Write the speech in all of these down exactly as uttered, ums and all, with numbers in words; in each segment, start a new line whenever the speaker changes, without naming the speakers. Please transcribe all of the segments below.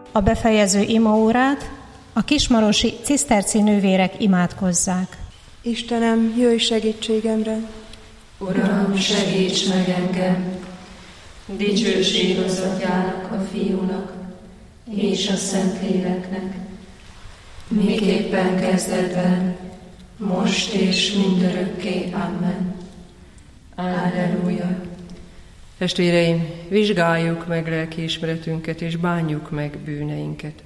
a befejező imaórát a kismarosi ciszterci nővérek imádkozzák.
Istenem, jöjj segítségemre!
Uram, segíts meg engem! Dicsőség az Atyának, a Fiúnak és a Szentléleknek, miképpen kezdetben, most és mindörökké. Amen. Alleluja.
Testvéreim, vizsgáljuk meg lelkiismeretünket, és bánjuk meg bűneinket.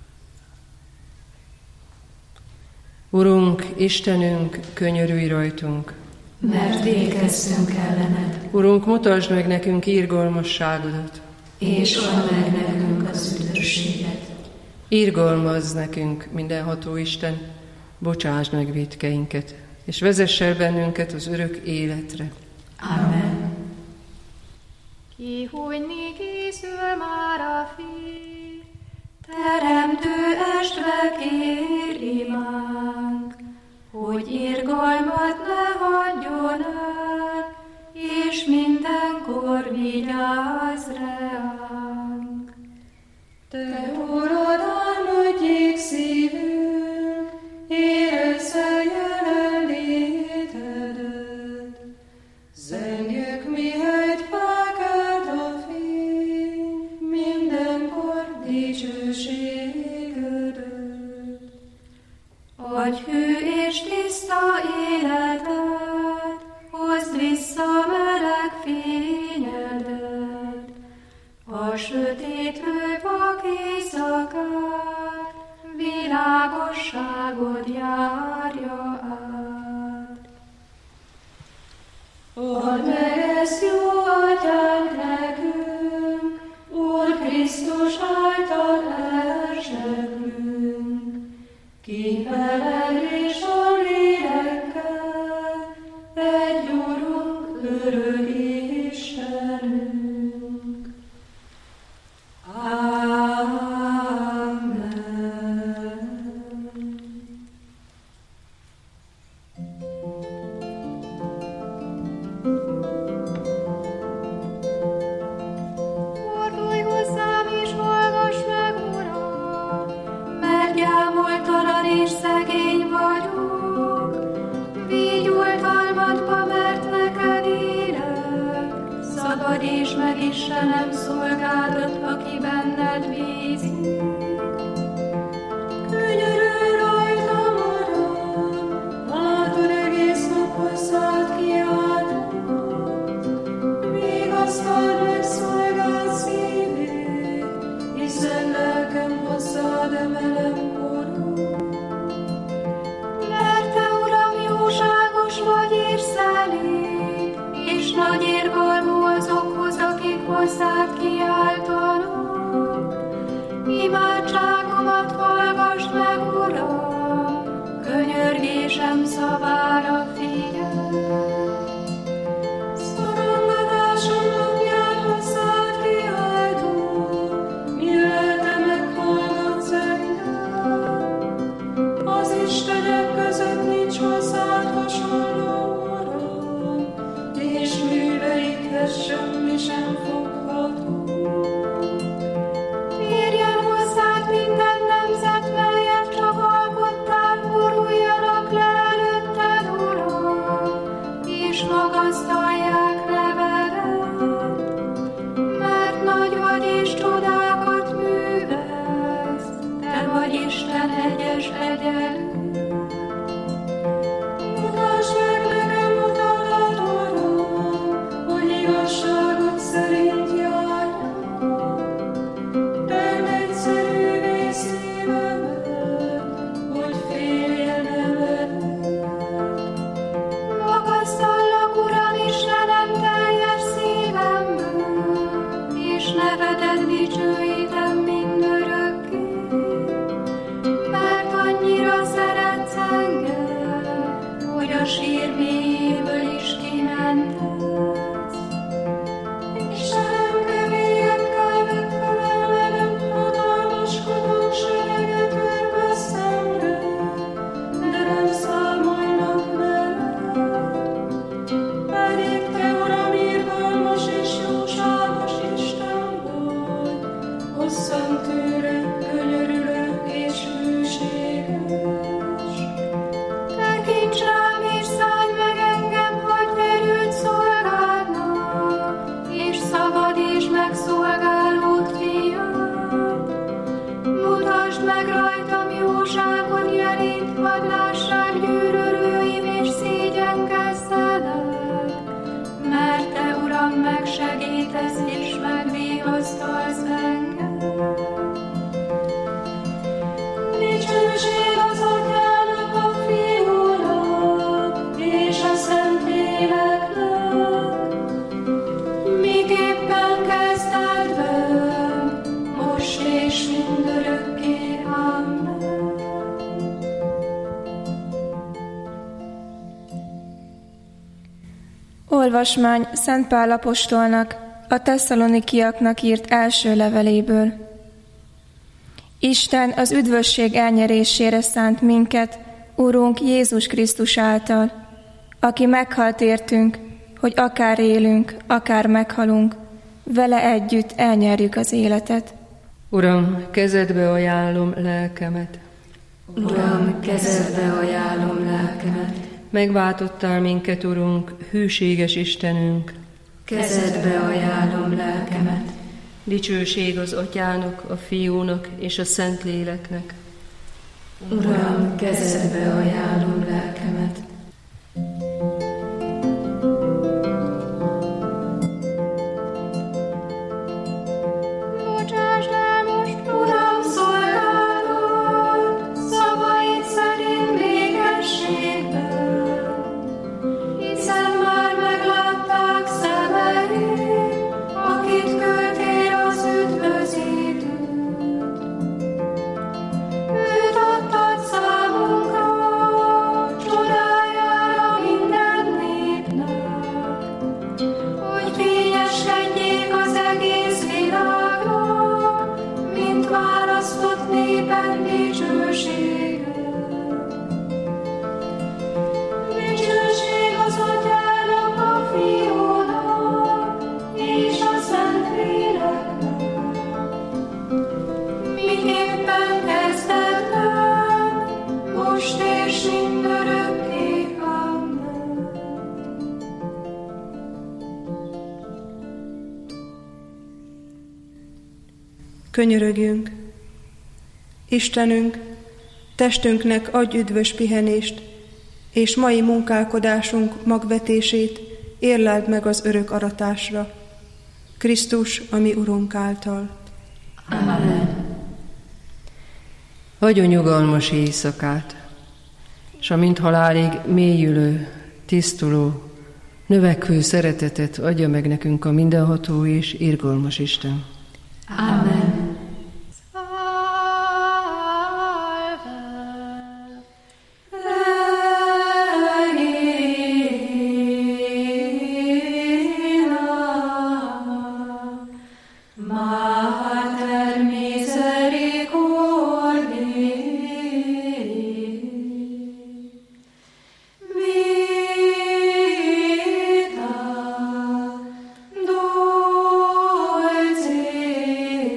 Urunk, Istenünk, könyörülj rajtunk,
mert vétkeztünk ellened.
Urunk, mutasd meg nekünk irgalmasságodat,
és add meg nekünk az üdvösséget.
Irgalmazz nekünk, mindenható Isten, bocsásd meg vétkeinket, és vezess el bennünket az örök életre.
Amen.
Kihújni készül már a fény, teremtő estve kér imánk, hogy irgalmat ne hagyjon el, és mindenkor vigyázz ránk. Te Urad, álmodjék szívünk, érezze jelenlétedet, zengjük mihegy felkelt a fény, mindenkor dicsőségedet. Adj hű és tiszta életet, hozd vissza meleg fényedet, a sötétlő vak éjszakát, világosságod járja át. Add meg ezt, jó Atyánk, nekünk, Úr Krisztus által elzseglünk, ki veled és a lélekkel, egy Urunk, örök Istenünk. Amen. Fordulj hozzám és hallgass meg, Uram, mert gyámoltalan és szegény vagyok. Vigy oltalmadba, mert neked élek, szabadíts meg Istenem szolgádat, aki benned bízik. Könyörülj rajtam, Uram, látod egész nap hozzád kiáltok, vigasztald meg szolgád szívét, hiszen lelkem hozzád emelem, Uram. Mert te, Uram, jóságos vagy és szelíd, és nagy irgalmú azokhoz, akik hozzád kiáltanak. Imádságomat hallgassd meg, Uram, könyörgésem szavára figyelj. Szorongatásom napján hozzád kiáltok, mi lelke meghallgatsz engem. Az Istenek között nincs hozzád hasonló, Uram, és műveidhez semmi sem fogható. Térjen hozzád minden nemzet, melyet csak alkottál, boruljanak le előtted, Uram, és magasztalják nevedet, mert nagy vagy és csodákat művelsz, te vagy Isten egyes egyenlő. Mutasd meg nekem utadat, Uram, hogy igazságod szerint járjak. Tedd egyszerűvé szívemet, hogy féljen eveled. Magasztallak, Uram, Istenem, teljes szívemből, és nevedet dicsőítem mindörökké, mert annyira szeretsz engem, hogy a sír mélyéből is kimentetsz. Istenem, keményekkel megfelelem, hatalmaskodók sereget örve szemre, de nem számolnak veled. Pedig te, Uram, irgalmas és jóságos Isten vagy, hosszan tűrő,
Olvasmány Szent Pál apostolnak, a tesszalonikiaknak írt első leveléből. Isten az üdvösség elnyerésére szánt minket, Urunk Jézus Krisztus által, aki meghalt értünk, hogy akár élünk, akár meghalunk, vele együtt elnyerjük az életet.
Uram, kezedbe ajánlom lelkemet.
Uram, kezedbe ajánlom lelkemet.
Megváltottál minket, Urunk, hűséges Istenünk.
Kezedbe ajánlom lelkemet.
Dicsőség az Atyának, a Fiúnak és a Szentléleknek.
Uram, kezedbe ajánlom lelkemet.
Bocsásd el most, Uram, szolgálatot, szavaid szerint békességben, hiszen már meglátták szemeid, akit küldtél az üdvözítőt. Őt adtad számunkra, csodájára minden népnek, hogy fényeskedjék az egész világnak, mint választott néped dicsősége. Dicsőség az Atyának, a Fiúnak és a Szentléleknek, miképpen kezdetben, most és mindörökké. Amen.
Könyörögjünk. Istenünk, testünknek adj üdvös pihenést, és mai munkálkodásunk magvetését érleld meg az örök aratásra. Krisztus, a mi Urunk által.
Amen.
Adjon nyugalmas éjszakát, s amint halálig mélyülő, tisztuló, növekvő szeretetet adja meg nekünk a mindenható és irgalmas Isten.
Amen.
Dolce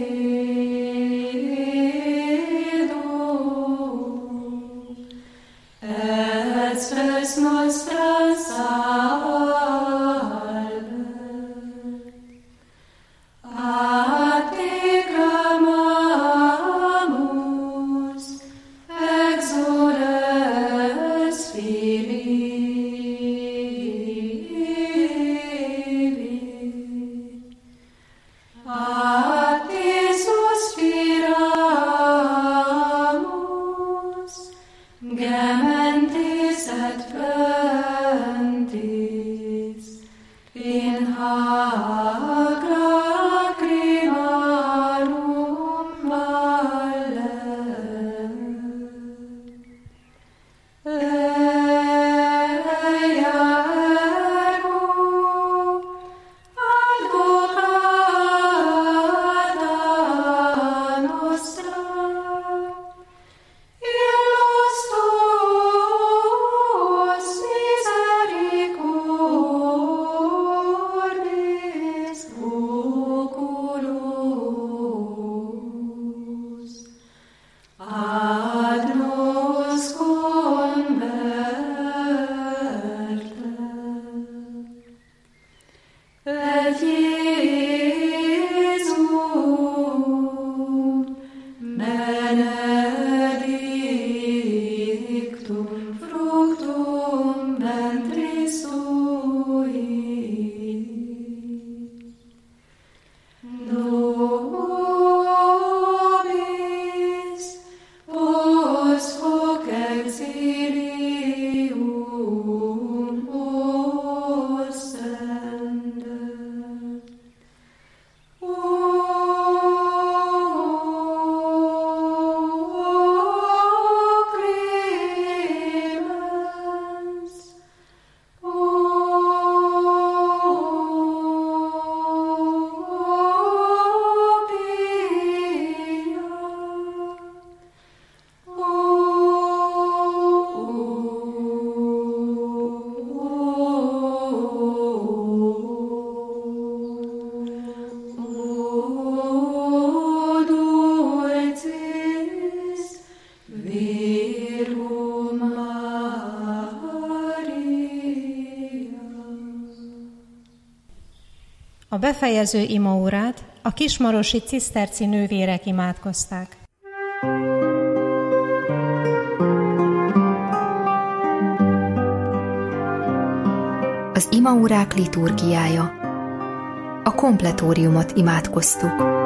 A befejező imaórát a kismarosi ciszterci nővérek imádkozták.
Az imaórák liturgiája. A kompletóriumot imádkoztuk.